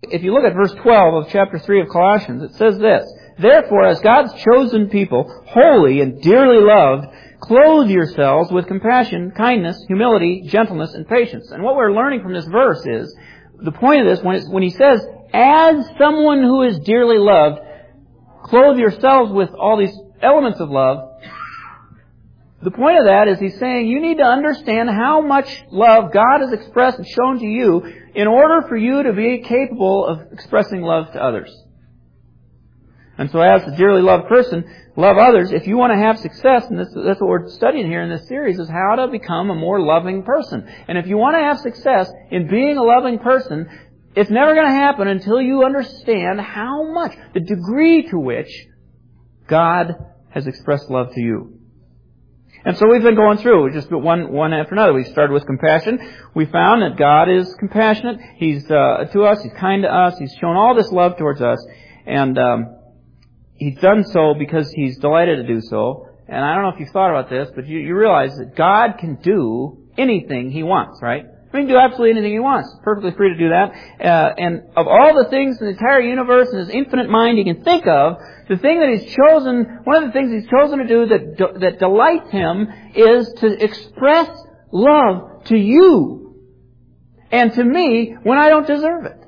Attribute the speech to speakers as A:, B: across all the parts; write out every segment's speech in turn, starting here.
A: If you look at verse 12 of chapter 3 of Colossians, it says this, "Therefore, as God's chosen people, holy and dearly loved, clothe yourselves with compassion, kindness, humility, gentleness, and patience." And what we're learning from this verse is, the point of this, when he says, "As someone who is dearly loved, clothe yourselves with all these elements of love," the point of that is he's saying you need to understand how much love God has expressed and shown to you in order for you to be capable of expressing love to others. And so as a dearly loved person, love others. If you want to have success, and that's what we're studying here in this series, is how to become a more loving person. And if you want to have success in being a loving person, it's never going to happen until you understand how much, the degree to which God has expressed love to you. And so we've been going through just one after another. We started with compassion. We found that God is compassionate. He's to us. He's kind to us. He's shown all this love towards us. And He's done so because He's delighted to do so. And I don't know if you've thought about this, but you realize that God can do anything He wants, right? He can do absolutely anything He wants. Perfectly free to do that. And of all the things in the entire universe and His infinite mind He can think of, the thing that He's chosen, one of the things He's chosen to do that delights Him is to express love to you and to me when I don't deserve it.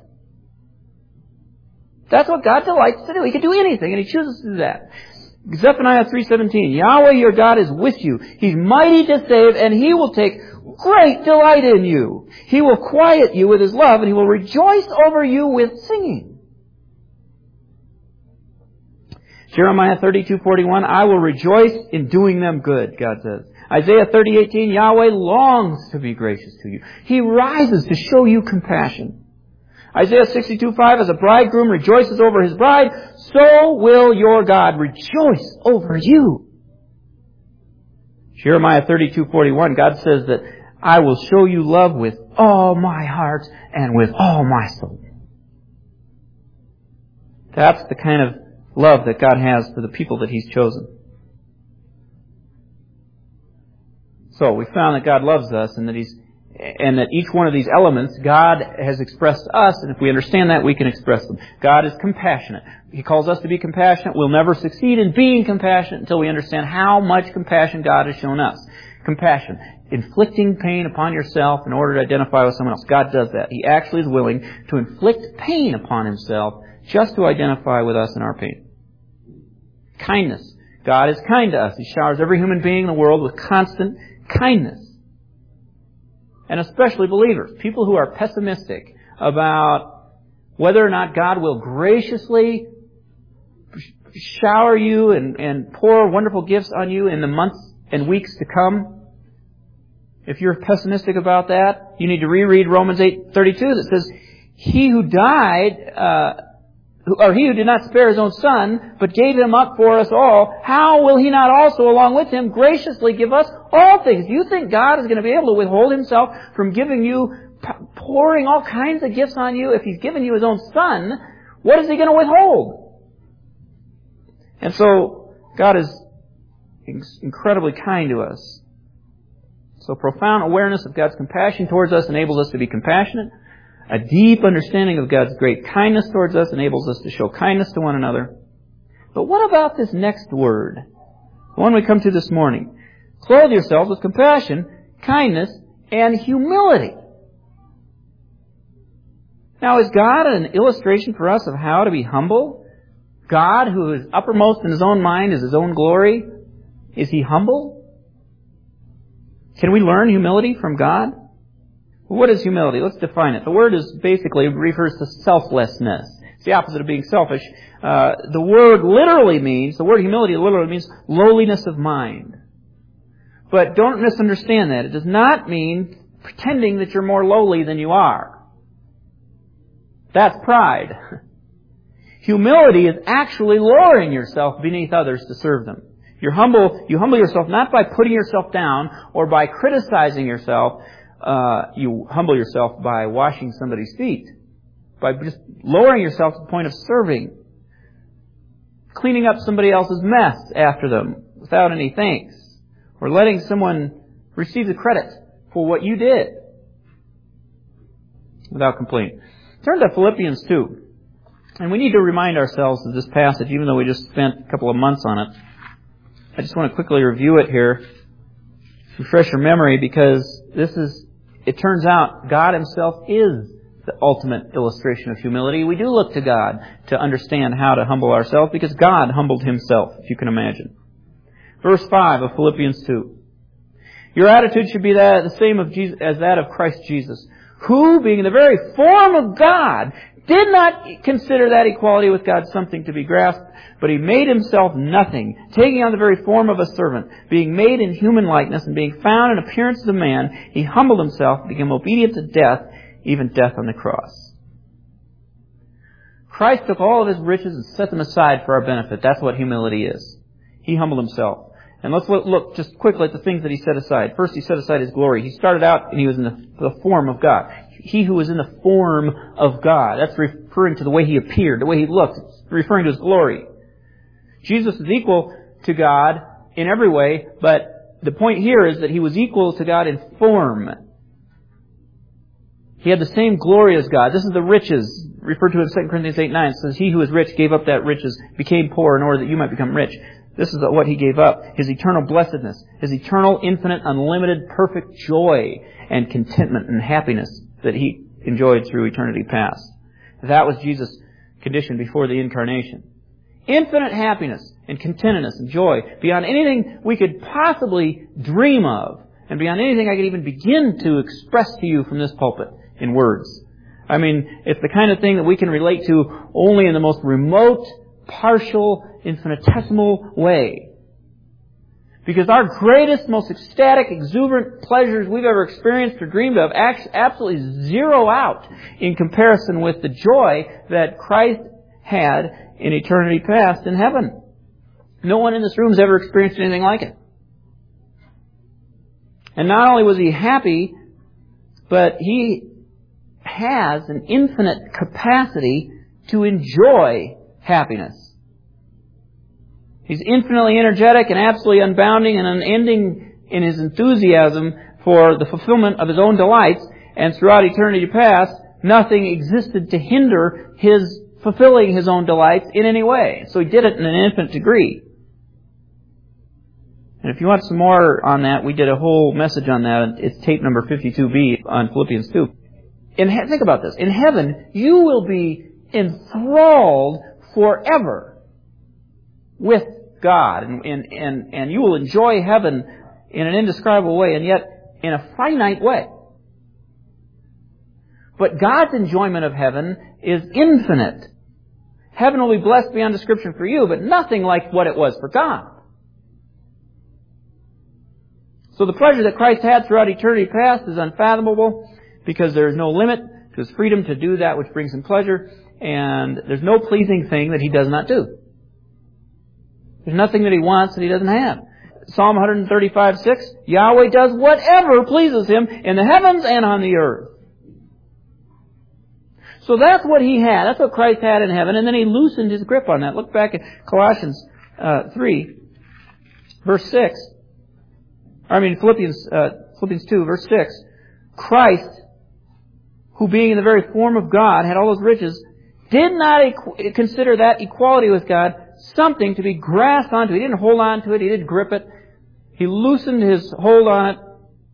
A: That's what God delights to do. He can do anything, and He chooses to do that. Zephaniah 3:17, "Yahweh your God is with you. He's mighty to save, and He will take great delight in you. He will quiet you with His love, and He will rejoice over you with singing." Jeremiah 32:41, "I will rejoice in doing them good," God says. Isaiah 30:18, "Yahweh longs to be gracious to you. He rises to show you compassion." Isaiah 62:5, "As a bridegroom rejoices over his bride, so will your God rejoice over you." Jeremiah 32:41, God says that I will show you love with all my heart and with all my soul. That's the kind of love that God has for the people that He's chosen. So we found that God loves us and that each one of these elements God has expressed to us, and if we understand that, we can express them. God is compassionate. He calls us to be compassionate. We'll never succeed in being compassionate until we understand how much compassion God has shown us. Compassion. Inflicting pain upon yourself in order to identify with someone else. God does that. He actually is willing to inflict pain upon Himself just to identify with us in our pain. Kindness. God is kind to us. He showers every human being in the world with constant kindness. And especially believers. People who are pessimistic about whether or not God will graciously shower you and pour wonderful gifts on you in the months and weeks to come. If you're pessimistic about that, you need to reread Romans 8:32 that says, He who did not spare His own Son, but gave Him up for us all, how will He not also, along with Him, graciously give us all things? Do you think God is going to be able to withhold Himself from giving you, pouring all kinds of gifts on you? If He's given you His own Son, what is He going to withhold? And so, God is incredibly kind to us. So profound awareness of God's compassion towards us enables us to be compassionate. A deep understanding of God's great kindness towards us enables us to show kindness to one another. But what about this next word? The one we come to this morning. Clothe yourselves with compassion, kindness, and humility. Now, is God an illustration for us of how to be humble? God, who is uppermost in His own mind, is His own glory. Is He humble? Can we learn humility from God? What is humility? Let's define it. The word basically refers to selflessness. It's the opposite of being selfish. The word humility literally means lowliness of mind. But don't misunderstand that. It does not mean pretending that you're more lowly than you are. That's pride. Humility is actually lowering yourself beneath others to serve them. You humble yourself not by putting yourself down or by criticizing yourself. You humble yourself by washing somebody's feet, by just lowering yourself to the point of serving, cleaning up somebody else's mess after them without any thanks, or letting someone receive the credit for what you did without complaint. Turn to Philippians 2. And we need to remind ourselves of this passage, even though we just spent a couple of months on it. I just want to quickly review it here, refresh your memory, because it turns out God Himself is the ultimate illustration of humility. We do look to God to understand how to humble ourselves, because God humbled Himself, if you can imagine. Verse 5 of Philippians 2. Your attitude should be the same as that of Christ Jesus, who, being in the very form of God, did not consider that equality with God something to be grasped, but He made Himself nothing, taking on the very form of a servant, being made in human likeness, and being found in appearance as a man, He humbled Himself, became obedient to death, even death on the cross. Christ took all of His riches and set them aside for our benefit. That's what humility is. He humbled Himself. And let's look just quickly at the things that He set aside. First, He set aside His glory. He started out and He was in the form of God. He who was in the form of God. That's referring to the way He appeared, the way He looked. It's referring to His glory. Jesus is equal to God in every way, but the point here is that He was equal to God in form. He had the same glory as God. This is the riches, referred to in 2 Corinthians 8:9. It says, He who is rich gave up that riches, became poor in order that you might become rich. This is what He gave up. His eternal blessedness. His eternal, infinite, unlimited, perfect joy and contentment and happiness that He enjoyed through eternity past. That was Jesus' condition before the incarnation. Infinite happiness and contentedness and joy beyond anything we could possibly dream of, and beyond anything I could even begin to express to you from this pulpit in words. I mean, it's the kind of thing that we can relate to only in the most remote, partial, infinitesimal way. Because our greatest, most ecstatic, exuberant pleasures we've ever experienced or dreamed of absolutely zero out in comparison with the joy that Christ had in eternity past in heaven. No one in this room has ever experienced anything like it. And not only was He happy, but He has an infinite capacity to enjoy happiness. He's infinitely energetic and absolutely unbounding and unending in His enthusiasm for the fulfillment of His own delights, and throughout eternity past, nothing existed to hinder His fulfilling His own delights in any way. So He did it in an infinite degree. And if you want some more on that, we did a whole message on that. It's tape number 52B on Philippians 2. Think about this. In heaven, you will be enthralled forever with God. And you will enjoy heaven in an indescribable way, and yet in a finite way. But God's enjoyment of heaven is infinite. Heaven will be blessed beyond description for you, but nothing like what it was for God. So the pleasure that Christ had throughout eternity past is unfathomable, because there is no limit to His freedom to do that which brings Him pleasure, and there's no pleasing thing that He does not do. There's nothing that He wants that He doesn't have. Psalm 135:6, Yahweh does whatever pleases Him in the heavens and on the earth. So that's what He had. That's what Christ had in heaven, and then He loosened His grip on that. Look back at Colossians 3, verse 6. Philippians 2, verse 6. Christ, who being in the very form of God, had all those riches, did not consider that equality with God something to be grasped onto. He didn't hold on to it. He didn't grip it. He loosened His hold on it.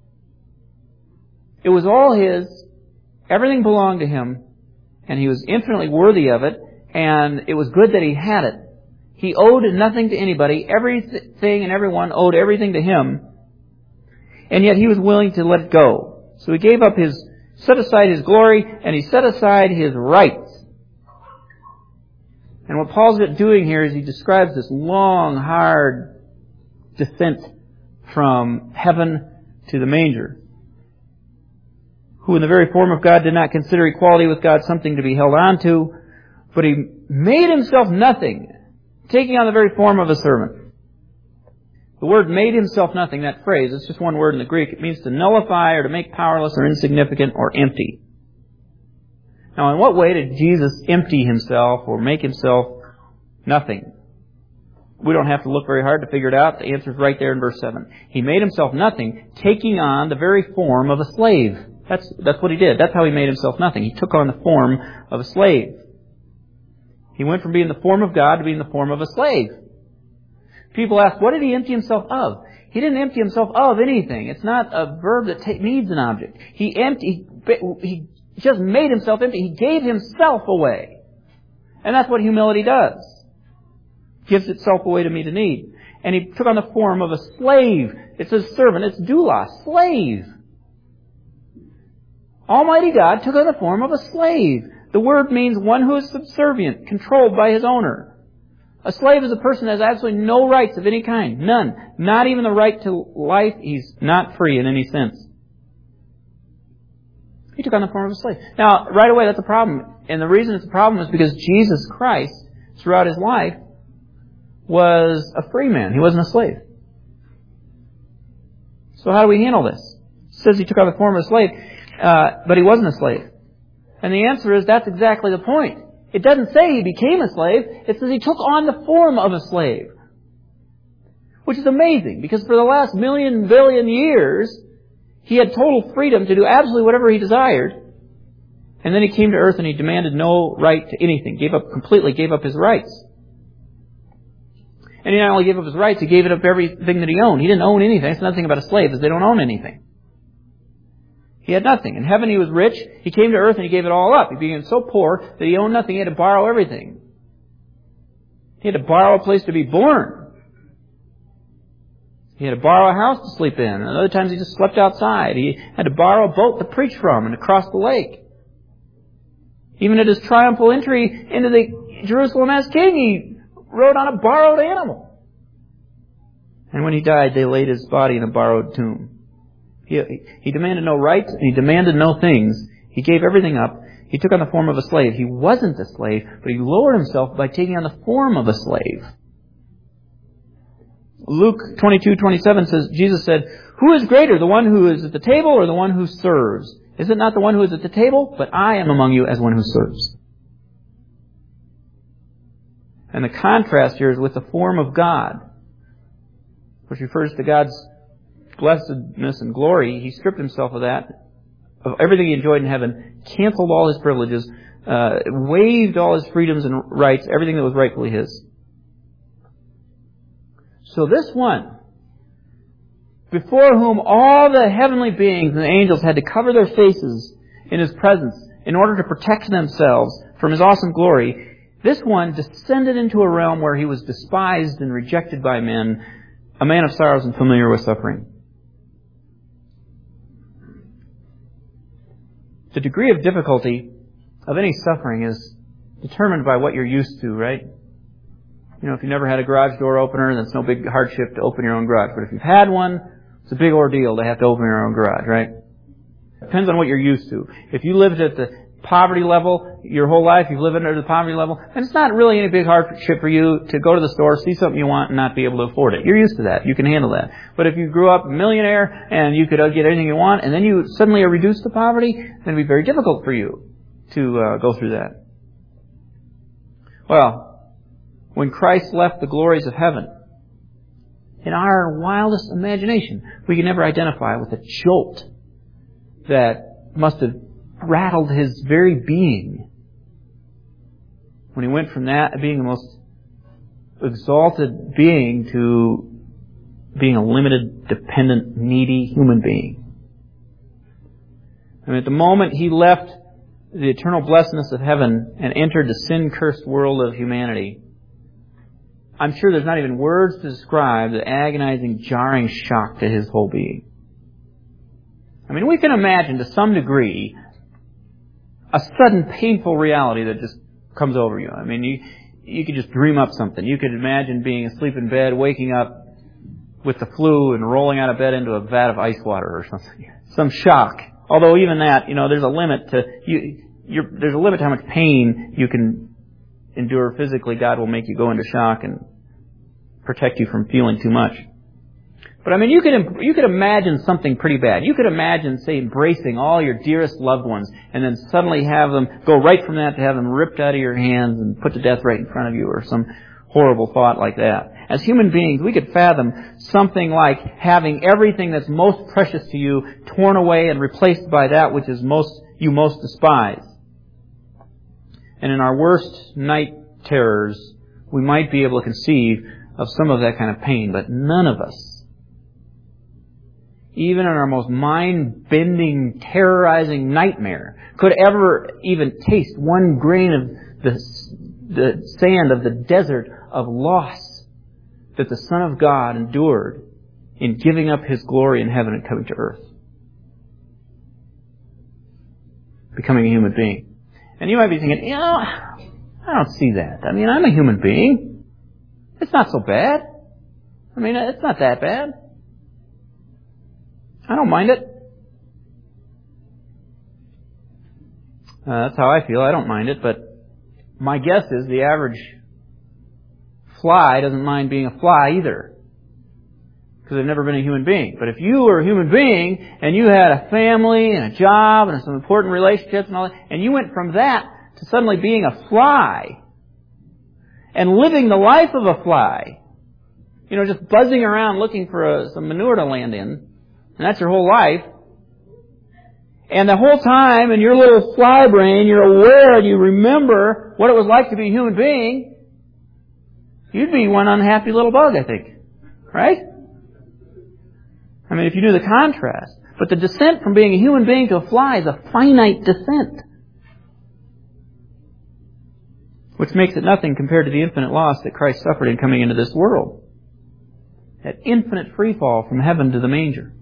A: It was all His. Everything belonged to Him. And He was infinitely worthy of it. And it was good that He had it. He owed nothing to anybody. Everything and everyone owed everything to Him. And yet He was willing to let it go. So He gave up set aside His glory, and He set aside His rights. And what Paul's doing here is he describes this long, hard descent from heaven to the manger. Who in the very form of God did not consider equality with God something to be held on to, but He made Himself nothing, taking on the very form of a servant. The word made Himself nothing, that phrase, it's just one word in the Greek. It means to nullify or to make powerless or insignificant or empty. Now, in what way did Jesus empty Himself or make Himself nothing? We don't have to look very hard to figure it out. The answer is right there in verse 7. He made Himself nothing, taking on the very form of a slave. That's what he did. That's how he made himself nothing. He took on the form of a slave. He went from being the form of God to being the form of a slave. People ask, what did he empty himself of? He didn't empty himself of anything. It's not a verb that needs an object. He just made himself empty. He gave himself away. And that's what humility does. Gives itself away to meet a need. And he took on the form of a slave. It says servant. It's doulos, slave. Almighty God took on the form of a slave. The word means one who is subservient, controlled by his owner. A slave is a person that has absolutely no rights of any kind. None. Not even the right to life. He's not free in any sense. He took on the form of a slave. Now, right away, that's a problem. And the reason it's a problem is because Jesus Christ, throughout his life, was a free man. He wasn't a slave. So how do we handle this? It says he took on the form of a slave, but he wasn't a slave. And the answer is that's exactly the point. It doesn't say he became a slave. It says he took on the form of a slave. Which is amazing, because for the last billion years, he had total freedom to do absolutely whatever he desired. And then he came to earth and he demanded no right to anything. Completely gave up his rights. And he not only gave up his rights, he gave up everything that he owned. He didn't own anything. That's another thing about a slave, is they don't own anything. He had nothing. In heaven he was rich. He came to earth and he gave it all up. He became so poor that he owned nothing. He had to borrow everything. He had to borrow a place to be born. He had to borrow a house to sleep in. And other times he just slept outside. He had to borrow a boat to preach from and to cross the lake. Even at his triumphal entry into the Jerusalem as king, he rode on a borrowed animal. And when he died, they laid his body in a borrowed tomb. He demanded no rights, and he demanded no things. He gave everything up. He took on the form of a slave. He wasn't a slave, but he lowered himself by taking on the form of a slave. Luke 22:27 says, Jesus said, "Who is greater, the one who is at the table or the one who serves? Is it not the one who is at the table? But I am among you as one who serves." And the contrast here is with the form of God, which refers to God's blessedness and glory. He stripped himself of that, of everything he enjoyed in heaven, canceled all his privileges, waived all his freedoms and rights, everything that was rightfully his. So this one, before whom all the heavenly beings and the angels had to cover their faces in his presence in order to protect themselves from his awesome glory, this one descended into a realm where he was despised and rejected by men, a man of sorrows and familiar with suffering. The degree of difficulty of any suffering is determined by what you're used to, right? You know, if you never had a garage door opener, then it's no big hardship to open your own garage. But if you've had one, it's a big ordeal to have to open your own garage, right? Depends on what you're used to. If you lived at the poverty level your whole life, you've lived under the poverty level, and it's not really any big hardship for you to go to the store, see something you want, and not be able to afford it. You're used to that. You can handle that. But if you grew up a millionaire and you could get anything you want, and then you suddenly are reduced to poverty, then it'd be very difficult for you to go through that. Well, when Christ left the glories of heaven, in our wildest imagination, we can never identify with the jolt that must have rattled his very being when he went from that being the most exalted being to being a limited, dependent, needy human being. And at the moment he left the eternal blessedness of heaven and entered the sin-cursed world of humanity, I'm sure there's not even words to describe the agonizing, jarring shock to his whole being. I mean, we can imagine to some degree a sudden painful reality that just comes over you. I mean, you could just dream up something. You could imagine being asleep in bed, waking up with the flu and rolling out of bed into a vat of ice water or something. Some shock. Although even that, there's a limit to there's a limit to how much pain you can endure physically. God will make you go into shock and protect you from feeling too much. But I mean, you could imagine something pretty bad. You could imagine, say, embracing all your dearest loved ones and then suddenly have them go right from that to have them ripped out of your hands and put to death right in front of you, or some horrible thought like that.
B: As human beings, we could fathom something like having everything that's most precious to you torn away and replaced by that which is you most despise. And in our worst night terrors, we might be able to conceive of some of that kind of pain, but none of us, even in our most mind-bending, terrorizing nightmare, could ever even taste one grain of the sand of the desert of loss that the Son of God endured in giving up His glory in heaven and coming to earth. Becoming a human being. And you might be thinking, I don't see that. I mean, I'm a human being. It's not so bad. I mean, it's not that bad. I don't mind it. That's how I feel. I don't mind it, but my guess is the average fly doesn't mind being a fly either, because they've never been a human being. But if you were a human being and you had a family and a job and some important relationships and all that, and you went from that to suddenly being a fly and living the life of a fly, just buzzing around looking for some manure to land in, and that's your whole life. And the whole time in your little fly brain, you're aware and you remember what it was like to be a human being, you'd be one unhappy little bug, I think. Right? I mean, if you knew the contrast. But the descent from being a human being to a fly is a finite descent, which makes it nothing compared to the infinite loss that Christ suffered in coming into this world. That infinite free fall from heaven to the manger.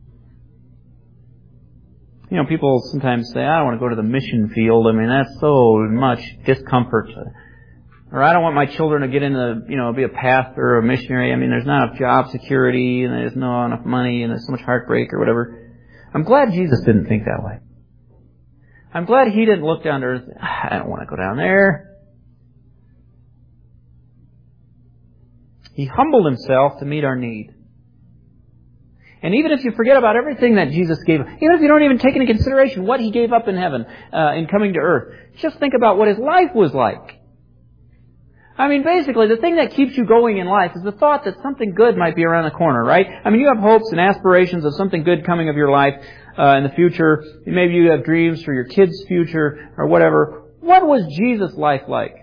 B: People sometimes say, I don't want to go to the mission field. I mean, that's so much discomfort. Or I don't want my children to get into, be a pastor or a missionary. I mean, there's not enough job security and there's not enough money and there's so much heartbreak or whatever. I'm glad Jesus didn't think that way. I'm glad He didn't look down to earth. I don't want to go down there. He humbled Himself to meet our need. And even if you forget about everything that Jesus gave, even if you don't even take into consideration what He gave up in heaven, in coming to earth, just think about what His life was like. I mean, basically, the thing that keeps you going in life is the thought that something good might be around the corner, right? I mean, you have hopes and aspirations of something good coming of your life in the future. Maybe you have dreams for your kids' future or whatever. What was Jesus' life like?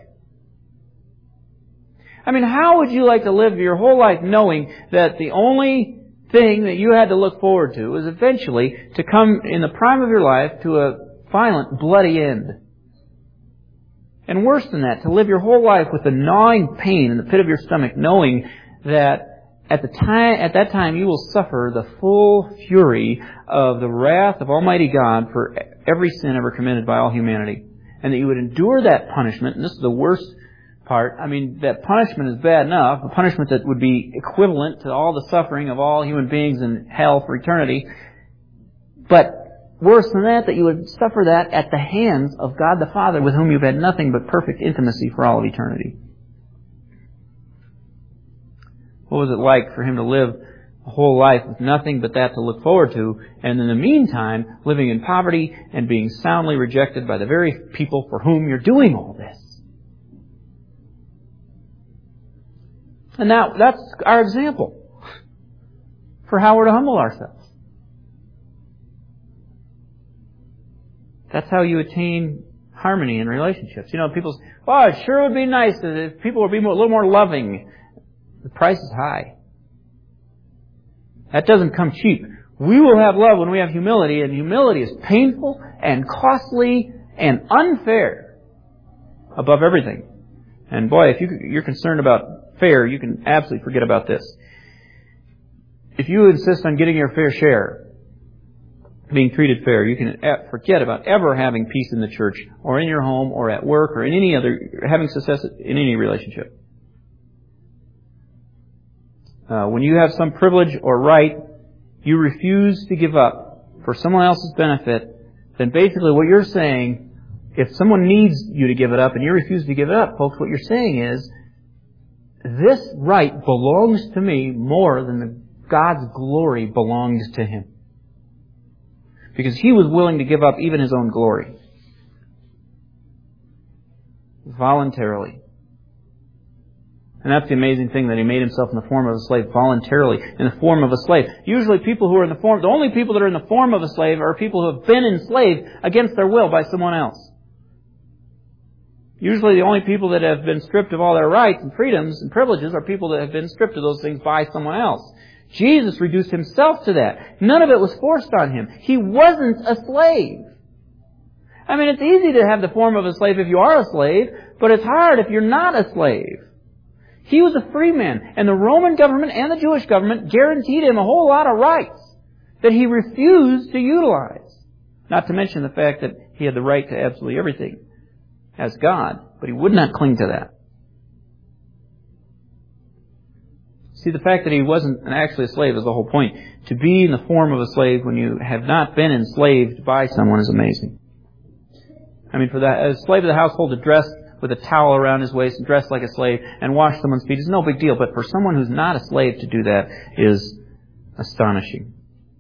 B: I mean, how would you like to live your whole life knowing that the only thing that you had to look forward to is eventually to come in the prime of your life to a violent, bloody end? And worse than that, to live your whole life with a gnawing pain in the pit of your stomach, knowing that at that time you will suffer the full fury of the wrath of Almighty God for every sin ever committed by all humanity. And that you would endure that punishment, and this is the worst part. I mean, that punishment is bad enough, a punishment that would be equivalent to all the suffering of all human beings in hell for eternity. But worse than that you would suffer that at the hands of God the Father, with whom you've had nothing but perfect intimacy for all of eternity. What was it like for Him to live a whole life with nothing but that to look forward to, and in the meantime, living in poverty and being soundly rejected by the very people for whom you're doing all this? And now, that's our example for how we're to humble ourselves. That's how you attain harmony in relationships. People say, well, it sure would be nice if people would be a little more loving. The price is high. That doesn't come cheap. We will have love when we have humility, and humility is painful and costly and unfair above everything. And boy, if you're concerned about fair, you can absolutely forget about this. If you insist on getting your fair share, being treated fair, you can forget about ever having peace in the church or in your home or at work or in any other, having success in any relationship. When you have some privilege or right you refuse to give up for someone else's benefit, then basically what you're saying, if someone needs you to give it up and you refuse to give it up, folks, what you're saying is, this right belongs to me more than God's glory belongs to Him. Because He was willing to give up even His own glory. Voluntarily.
A: And that's the amazing thing, that He made Himself in the form of a slave voluntarily, in the form of a slave. Usually people who are in the only people that are in the form of a slave are people who have been enslaved against their will by someone else. Usually the only people that have been stripped of all their rights and freedoms and privileges are people that have been stripped of those things by someone else. Jesus reduced Himself to that. None of it was forced on Him. He wasn't a slave. I mean, it's easy to have the form of a slave if you are a slave, but it's hard if you're not a slave. He was a free man, and the Roman government and the Jewish government guaranteed him a whole lot of rights that he refused to utilize. Not to mention the fact that he had the right to absolutely everything as God, but he would not cling to that. See, the fact that he wasn't actually a slave is the whole point. To be in the form of a slave when you have not been enslaved by someone is amazing. I mean, for a slave of the household to dress with a towel around his waist and dress like a slave and wash someone's feet is no big deal. But for someone who's not a slave to do that is astonishing.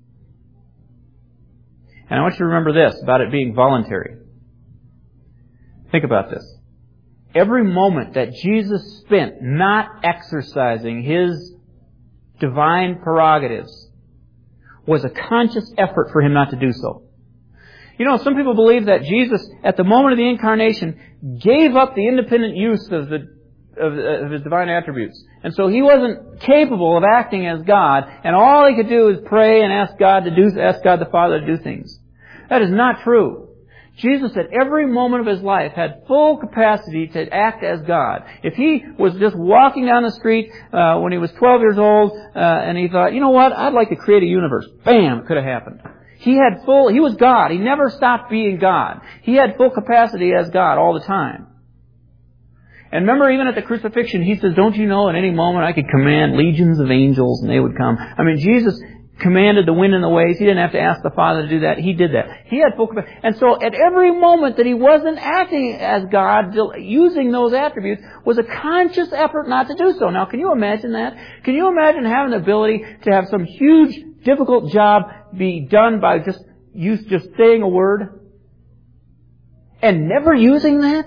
A: And I want you to remember this about it being voluntary. Think about this. Every moment that Jesus spent not exercising His divine prerogatives was a conscious effort for Him not to do so. You know, some people believe that Jesus, at the moment of the Incarnation, gave up the independent use of His divine attributes. And so He wasn't capable of acting as God, and all He could do is pray and ask God the Father to do things. That is not true. Jesus, at every moment of His life, had full capacity to act as God. If He was just walking down the street when He was 12 years old, and He thought, you know what, I'd like to create a universe. Bam! It could have happened. He was God. He never stopped being God. He had full capacity as God all the time. And remember, even at the crucifixion, He says, don't you know at any moment I could command legions of angels and they would come. I mean, Jesus commanded the wind and the waves. He didn't have to ask the Father to do that. He did that. He had full capacity. And so at every moment that He wasn't acting as God, using those attributes, was a conscious effort not to do so. Now, can you imagine that? Can you imagine having the ability to have some huge, difficult job be done by just saying a word and never using that?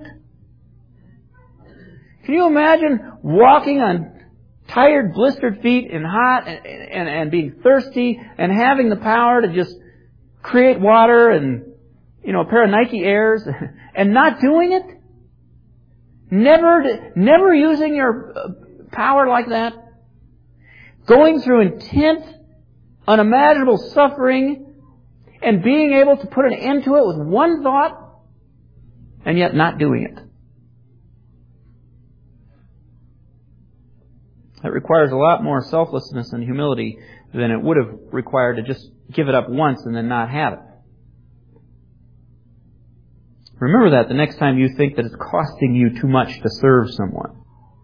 A: Can you imagine walking on tired, blistered feet and hot and being thirsty and having the power to just create water and, a pair of Nike Airs and not doing it? Never using your power like that? Going through intense, unimaginable suffering and being able to put an end to it with one thought and yet not doing it. That requires a lot more selflessness and humility than it would have required to just give it up once and then not have it. Remember that the next time you think that it's costing you too much to serve someone.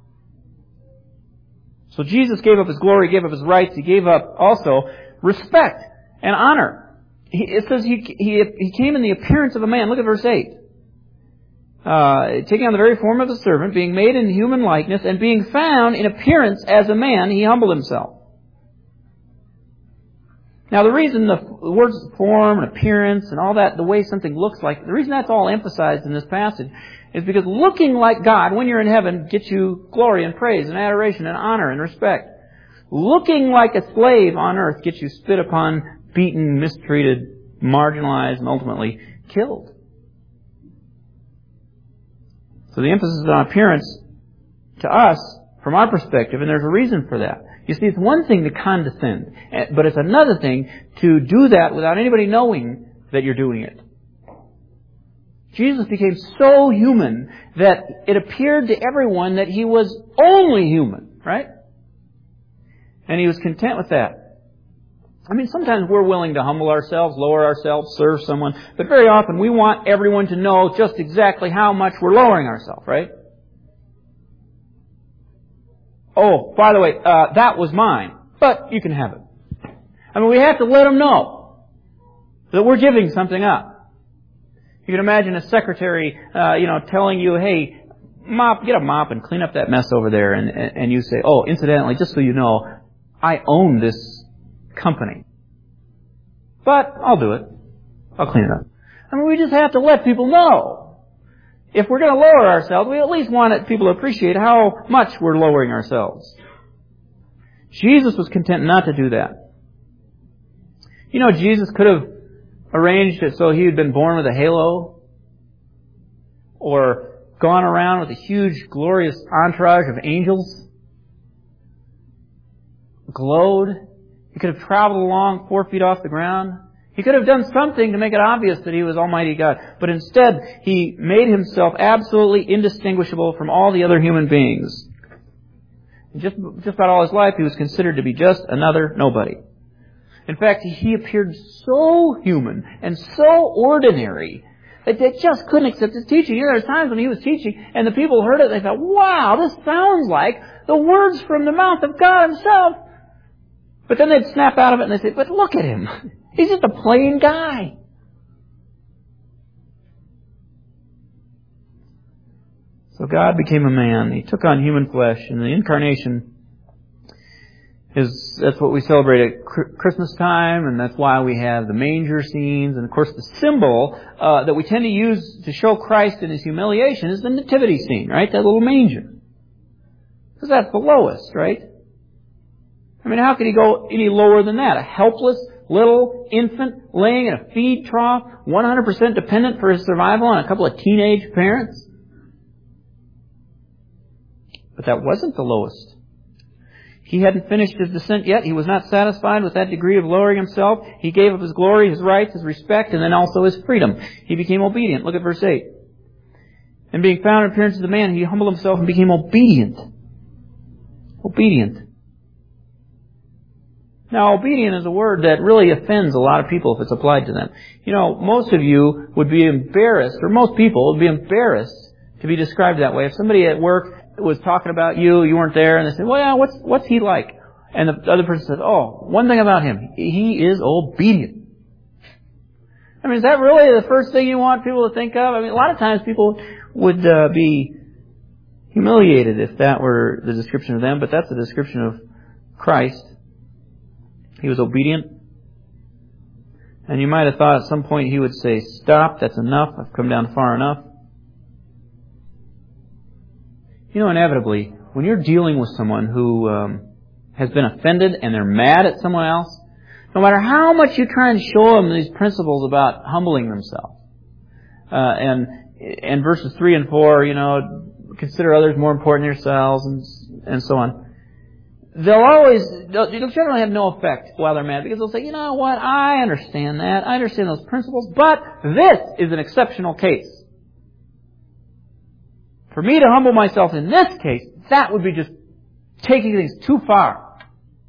A: So Jesus gave up His glory, He gave up His rights, He gave up also respect and honor. It says He came in the appearance of a man. Look at verse 8. Taking on the very form of a servant, being made in human likeness, and being found in appearance as a man, He humbled Himself. Now the reason the words form and appearance and all that, the way something looks like, the reason that's all emphasized in this passage is because looking like God when you're in heaven gets you glory and praise and adoration and honor and respect. Looking like a slave on earth gets you spit upon, beaten, mistreated, marginalized, and ultimately killed. So the emphasis on appearance to us, from our perspective, and there's a reason for that. You see, it's one thing to condescend, but it's another thing to do that without anybody knowing that you're doing it. Jesus became so human that it appeared to everyone that He was only human, right? And He was content with that. I mean, sometimes we're willing to humble ourselves, lower ourselves, serve someone, but very often we want everyone to know just exactly how much we're lowering ourselves, right? Oh, by the way, that was mine, but you can have it. I mean, we have to let them know that we're giving something up. You can imagine a secretary, telling you, hey, get a mop and clean up that mess over there, and you say, oh, incidentally, just so you know, I own this company. But I'll do it. I'll clean it up. I mean, we just have to let people know. if we're going to lower ourselves, we at least want people to appreciate how much we're lowering ourselves. Jesus was content not to do that. You know, Jesus could have arranged it so he had been born with a halo, or gone around with a huge, glorious entourage of angels, glowed. He could have traveled along 4 feet off the ground. He could have done something to make it obvious that he was Almighty God. But instead, he made himself absolutely indistinguishable from all the other human beings. And just about all his life, he was considered to be just another nobody. In fact, he appeared so human and so ordinary that they just couldn't accept his teaching. You know, there's times when he was teaching and the people heard it, they thought, wow, this sounds like the words from the mouth of God himself. But then they'd snap out of it and they'd say, but look at him. He's just a plain guy. So God became a man. He took on human flesh, and the incarnation that's what we celebrate at Christmas time, and that's why we have the manger scenes. And of course the symbol that we tend to use to show Christ in his humiliation is the nativity scene, right? That little manger. Because that's the lowest, right? I mean, how could he go any lower than that? A helpless little infant laying in a feed trough, 100% dependent for his survival on a couple of teenage parents? But that wasn't the lowest. He hadn't finished his descent yet. He was not satisfied with that degree of lowering himself. He gave up his glory, his rights, his respect, and then also his freedom. He became obedient. Look at verse 8. And being found in appearance as a man, he humbled himself and became obedient. Obedient. Now, obedient is a word that really offends a lot of people if it's applied to them. You know, most of you would be embarrassed, or most people would be embarrassed to be described that way. If somebody at work was talking about you weren't there, and they said, well, yeah, what's he like? And the other person says, oh, one thing about him, he is obedient. I mean, is that really the first thing you want people to think of? I mean, a lot of times people would be humiliated if that were the description of them, but that's the description of Christ. He was obedient. And you might have thought at some point he would say, stop, that's enough, I've come down far enough. You know, inevitably, when you're dealing with someone who has been offended and they're mad at someone else, no matter how much you try and show them these principles about humbling themselves, and verses 3 and 4, you know, consider others more important than yourselves, and so on, they'll generally have no effect while they're mad, because they'll say, you know what, I understand that, I understand those principles, but this is an exceptional case. For me to humble myself in this case, that would be just taking things too far.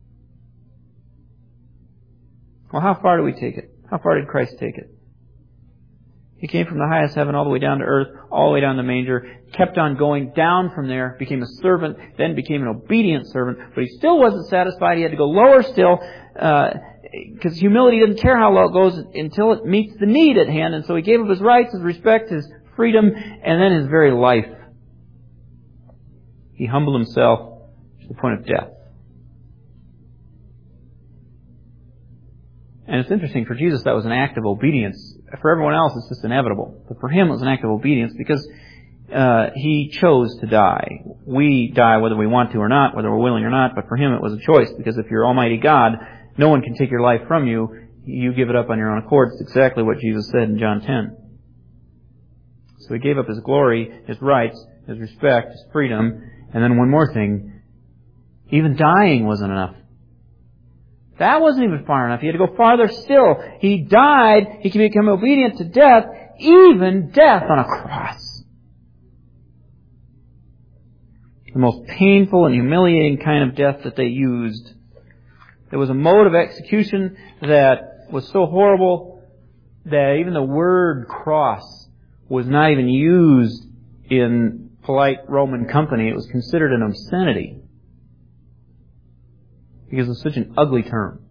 A: Well, how far do we take it? How far did Christ take it? He came from the highest heaven all the way down to earth, all the way down to the manger, kept on going down from there, became a servant, then became an obedient servant, but he still wasn't satisfied. He had to go lower still, because humility doesn't care how low it goes until it meets the need at hand, and so he gave up his rights, his respect, his freedom, and then his very life. He humbled himself to the point of death. And it's interesting, for Jesus that was an act of obedience. For everyone else it's just inevitable. But for him it was an act of obedience because he chose to die. We die whether we want to or not, whether we're willing or not, but for him it was a choice, because if you're Almighty God, no one can take your life from you. You give it up on your own accord. It's exactly what Jesus said in John 10. So he gave up his glory, his rights, his respect, his freedom, and then one more thing, even dying wasn't enough. That wasn't even far enough. He had to go farther still. He died. He can become obedient to death, even death on a cross. The most painful and humiliating kind of death that they used. There was a mode of execution that was so horrible that even the word cross was not even used in polite Roman company. It was considered an obscenity, because it was such an ugly term.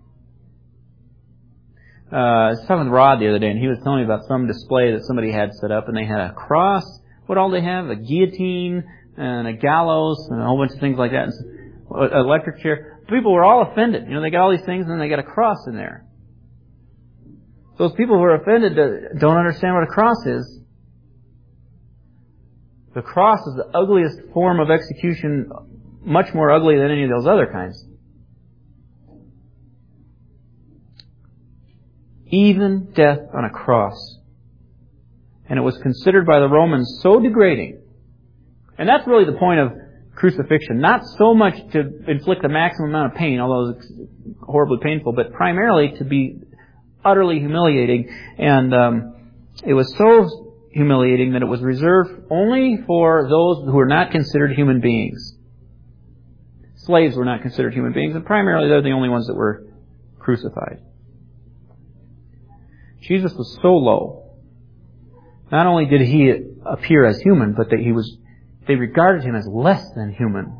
A: I was talking with Rod the other day, and he was telling me about some display that somebody had set up, and they had a cross. What all they have? A guillotine, and a gallows, and a whole bunch of things like that, and an electric chair. People were all offended. You know, they got all these things, and then they got a cross in there. Those people who are offended don't understand what a cross is. The cross is the ugliest form of execution, much more ugly than any of those other kinds. Even death on a cross. And it was considered by the Romans so degrading. And that's really the point of crucifixion. Not so much to inflict the maximum amount of pain, although it's horribly painful, but primarily to be utterly humiliating. And it was so humiliating that it was reserved only for those who were not considered human beings. Slaves were not considered human beings, and primarily they're the only ones that were crucified. Jesus was so low. Not only did He appear as human, but that they regarded Him as less than human.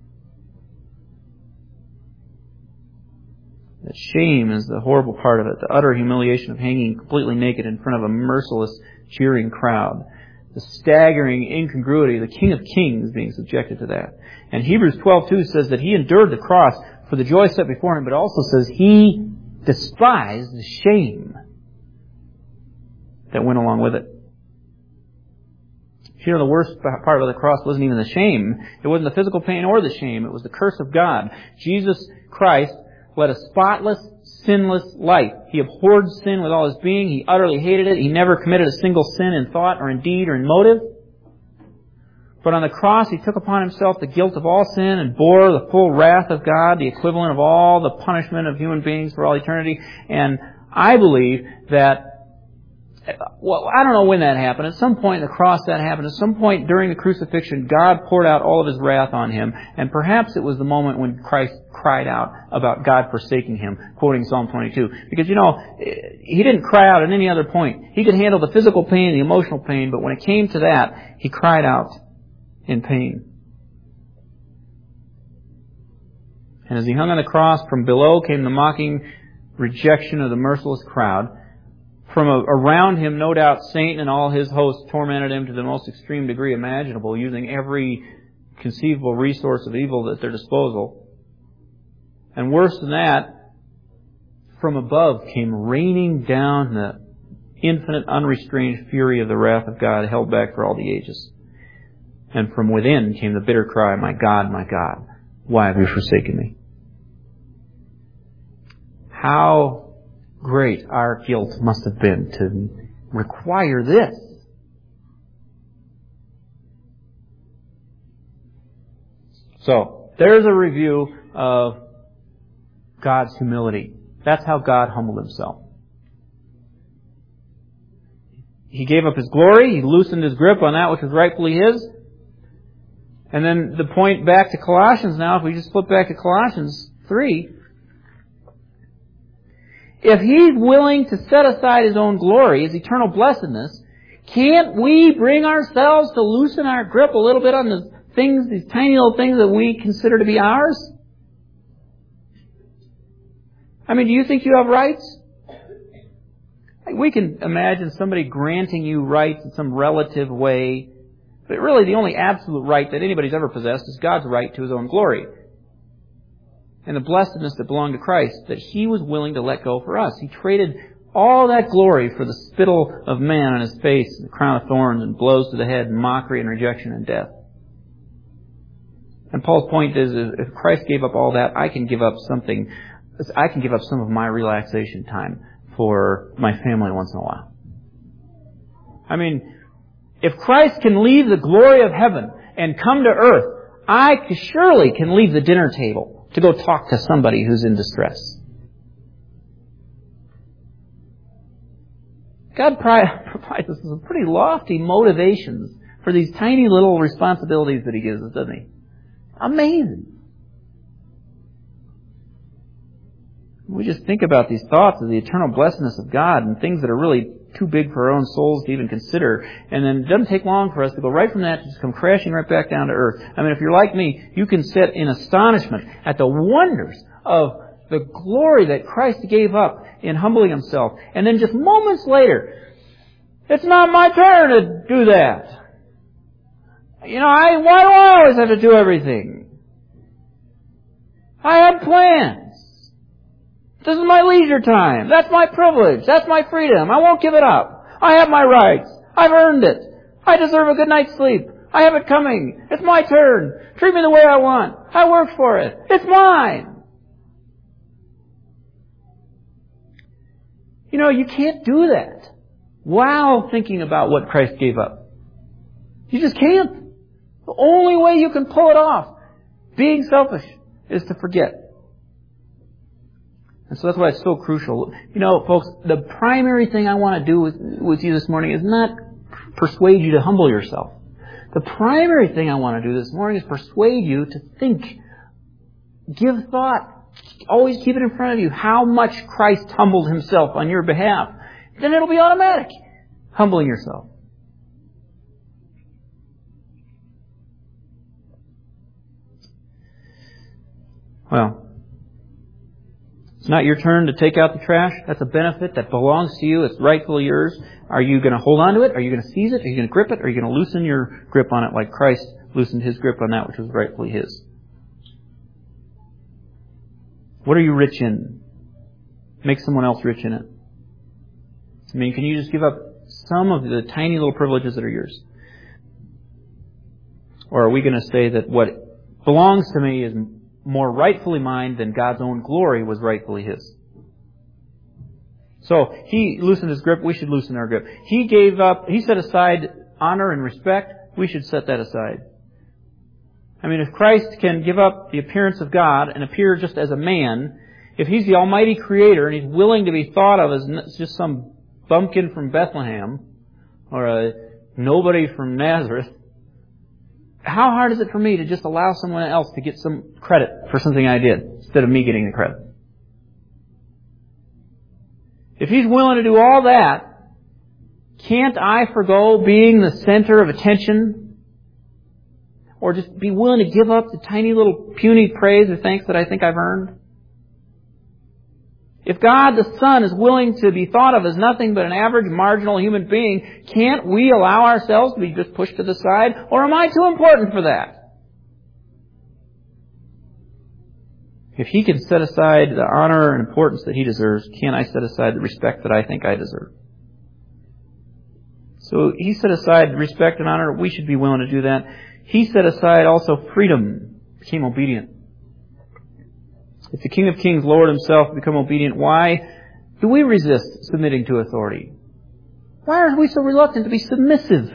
A: That shame is the horrible part of it. The utter humiliation of hanging completely naked in front of a merciless, jeering crowd. The staggering incongruity of the King of Kings being subjected to that. And Hebrews 12:2 says that He endured the cross for the joy set before Him, but also says He despised the shame that went along with it. You know, the worst part of the cross wasn't even the shame. It wasn't the physical pain or the shame. It was the curse of God. Jesus Christ led a spotless, sinless life. He abhorred sin with all His being. He utterly hated it. He never committed a single sin in thought or in deed or in motive. But on the cross, He took upon Himself the guilt of all sin and bore the full wrath of God, the equivalent of all the punishment of human beings for all eternity. And I believe that, well, I don't know when that happened. At some point in the cross that happened. At some point during the crucifixion, God poured out all of His wrath on Him. And perhaps it was the moment when Christ cried out about God forsaking Him, quoting Psalm 22. Because, you know, He didn't cry out at any other point. He could handle the physical pain, the emotional pain, but when it came to that, He cried out in pain. And as He hung on the cross, from below came the mocking rejection of the merciless crowd. From around Him, no doubt, Satan and all his hosts tormented Him to the most extreme degree imaginable, using every conceivable resource of evil at their disposal. And worse than that, from above came raining down the infinite, unrestrained fury of the wrath of God held back for all the ages. And from within came the bitter cry, my God, why have you forsaken me? How great our guilt must have been to require this. So, there's a review of God's humility. That's how God humbled Himself. He gave up His glory. He loosened His grip on that which was rightfully His. And then the point back to Colossians now, if we just flip back to Colossians 3, if He's willing to set aside His own glory, His eternal blessedness, can't we bring ourselves to loosen our grip a little bit on the things, these tiny little things that we consider to be ours? I mean, do you think you have rights? We can imagine somebody granting you rights in some relative way, but really the only absolute right that anybody's ever possessed is God's right to His own glory. And the blessedness that belonged to Christ, that He was willing to let go for us. He traded all that glory for the spittle of man on His face, and the crown of thorns, and blows to the head, and mockery and rejection and death. And Paul's point is, if Christ gave up all that, I can give up something. I can give up some of my relaxation time for my family once in a while. I mean, if Christ can leave the glory of heaven and come to earth, I surely can leave the dinner table to go talk to somebody who's in distress. God provides us some pretty lofty motivations for these tiny little responsibilities that He gives us, doesn't He? Amazing. We just think about these thoughts of the eternal blessedness of God and things that are really too big for our own souls to even consider. And then it doesn't take long for us to go right from that to just come crashing right back down to earth. I mean, if you're like me, you can sit in astonishment at the wonders of the glory that Christ gave up in humbling Himself. And then just moments later, it's not my turn to do that. You know, why do I always have to do everything? I had plans. This is my leisure time. That's my privilege. That's my freedom. I won't give it up. I have my rights. I've earned it. I deserve a good night's sleep. I have it coming. It's my turn. Treat me the way I want. I worked for it. It's mine. You know, you can't do that while thinking about what Christ gave up. You just can't. The only way you can pull it off, being selfish, is to forget. And so that's why it's so crucial. You know, folks, the primary thing I want to do with you this morning is not persuade you to humble yourself. The primary thing I want to do this morning is persuade you to think, give thought, always keep it in front of you how much Christ humbled Himself on your behalf. Then it'll be automatic, humbling yourself. Well, it's not your turn to take out the trash. That's a benefit that belongs to you. It's rightfully yours. Are you going to hold on to it? Are you going to seize it? Are you going to grip it? Are you going to loosen your grip on it like Christ loosened His grip on that which was rightfully His? What are you rich in? Make someone else rich in it. I mean, can you just give up some of the tiny little privileges that are yours? Or are we going to say that what belongs to me is more rightfully mine than God's own glory was rightfully His? So, He loosened His grip, we should loosen our grip. He set aside honor and respect, we should set that aside. I mean, if Christ can give up the appearance of God and appear just as a man, if He's the Almighty Creator and He's willing to be thought of as just some bumpkin from Bethlehem or a nobody from Nazareth, how hard is it for me to just allow someone else to get some credit for something I did instead of me getting the credit? If He's willing to do all that, can't I forgo being the center of attention? Or just be willing to give up the tiny little puny praise or thanks that I think I've earned? If God the Son is willing to be thought of as nothing but an average marginal human being, can't we allow ourselves to be just pushed to the side? Or am I too important for that? If He can set aside the honor and importance that He deserves, can't I set aside the respect that I think I deserve? So He set aside respect and honor. We should be willing to do that. He set aside also freedom, became obedient. If the King of Kings, Lord Himself, become obedient, why do we resist submitting to authority? Why are we so reluctant to be submissive?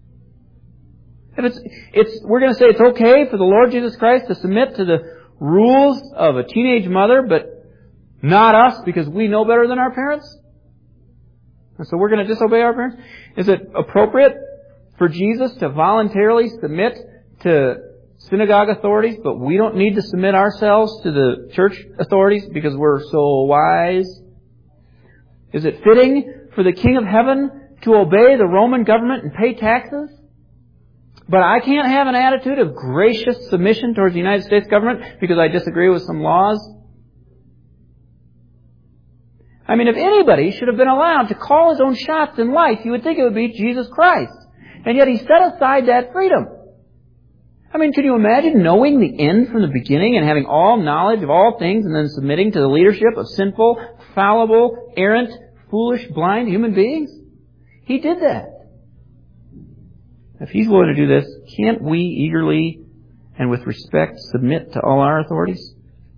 A: If we're going to say it's okay for the Lord Jesus Christ to submit to the rules of a teenage mother, but not us because we know better than our parents? And so we're going to disobey our parents? Is it appropriate for Jesus to voluntarily submit to synagogue authorities, but we don't need to submit ourselves to the church authorities because we're so wise? Is it fitting for the King of Heaven to obey the Roman government and pay taxes? But I can't have an attitude of gracious submission towards the United States government because I disagree with some laws? I mean, if anybody should have been allowed to call his own shots in life, you would think it would be Jesus Christ. And yet He set aside that freedom. I mean, can you imagine knowing the end from the beginning and having all knowledge of all things and then submitting to the leadership of sinful, fallible, errant, foolish, blind human beings? He did that. If He's willing to do this, can't we eagerly and with respect submit to all our authorities?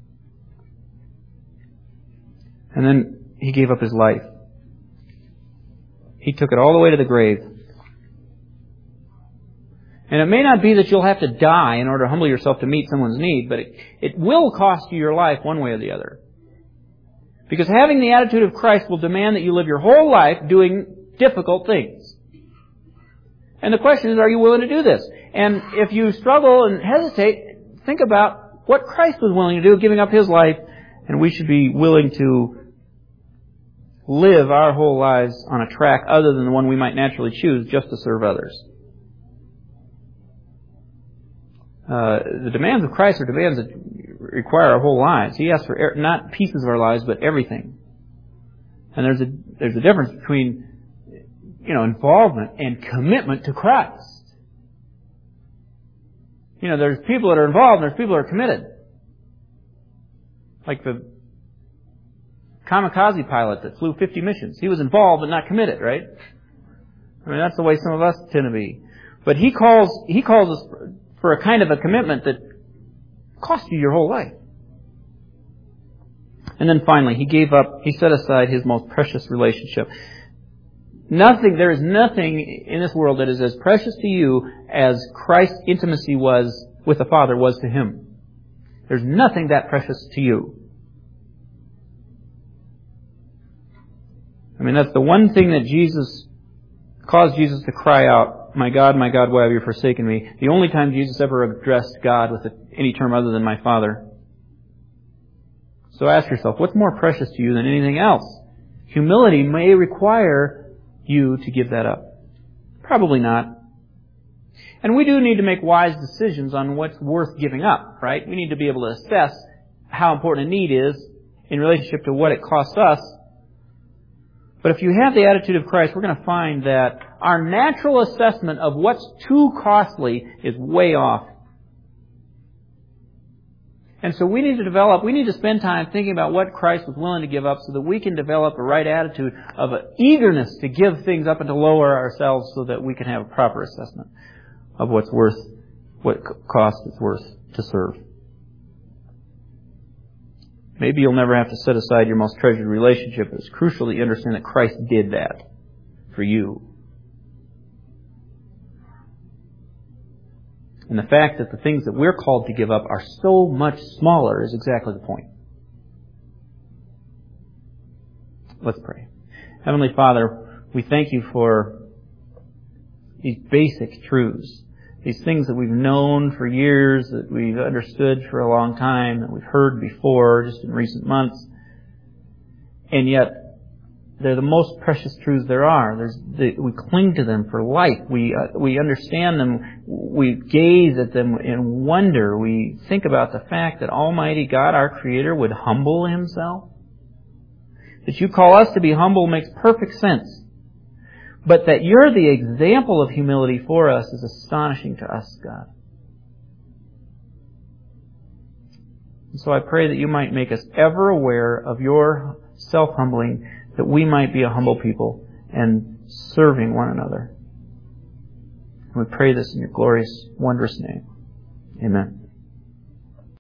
A: And then He gave up His life. He took it all the way to the grave. And it may not be that you'll have to die in order to humble yourself to meet someone's need, but it will cost you your life one way or the other. Because having the attitude of Christ will demand that you live your whole life doing difficult things. And the question is, are you willing to do this? And if you struggle and hesitate, think about what Christ was willing to do, giving up His life, and we should be willing to live our whole lives on a track other than the one we might naturally choose just to serve others. The demands of Christ are demands that require our whole lives. He asks for not pieces of our lives, but everything. And there's a difference between, involvement and commitment to Christ. There's people that are involved and there's people that are committed. Like the kamikaze pilot that flew 50 missions. He was involved but not committed, right? I mean, that's the way some of us tend to be. But He calls us for a kind of a commitment that cost you your whole life. And then finally, He set aside His most precious relationship. There is nothing in this world that is as precious to you as Christ's intimacy with the Father was to Him. There's nothing that precious to you. I mean, that's the one thing that caused Jesus to cry out, my God, why have you forsaken me? The only time Jesus ever addressed God with any term other than my Father. So ask yourself, what's more precious to you than anything else? Humility may require you to give that up. Probably not. And we do need to make wise decisions on what's worth giving up, right? We need to be able to assess how important a need is in relationship to what it costs us. But if you have the attitude of Christ, we're going to find that our natural assessment of what's too costly is way off. And so we need to spend time thinking about what Christ was willing to give up so that we can develop a right attitude of an eagerness to give things up and to lower ourselves so that we can have a proper assessment of what cost it's worth to serve. Maybe you'll never have to set aside your most treasured relationship, but it's crucial that you understand that Christ did that for you. And the fact that the things that we're called to give up are so much smaller is exactly the point. Let's pray. Heavenly Father, we thank You for these basic truths, these things that we've known for years, that we've understood for a long time, that we've heard before just in recent months. And yet, they're the most precious truths there are. We cling to them for life. We understand them. We gaze at them in wonder. We think about the fact that Almighty God, our Creator, would humble Himself. That You call us to be humble makes perfect sense. But that You're the example of humility for us is astonishing to us, God. And so I pray that You might make us ever aware of Your self-humbling, that we might be a humble people and serving one another. And we pray this in Your glorious, wondrous name. Amen.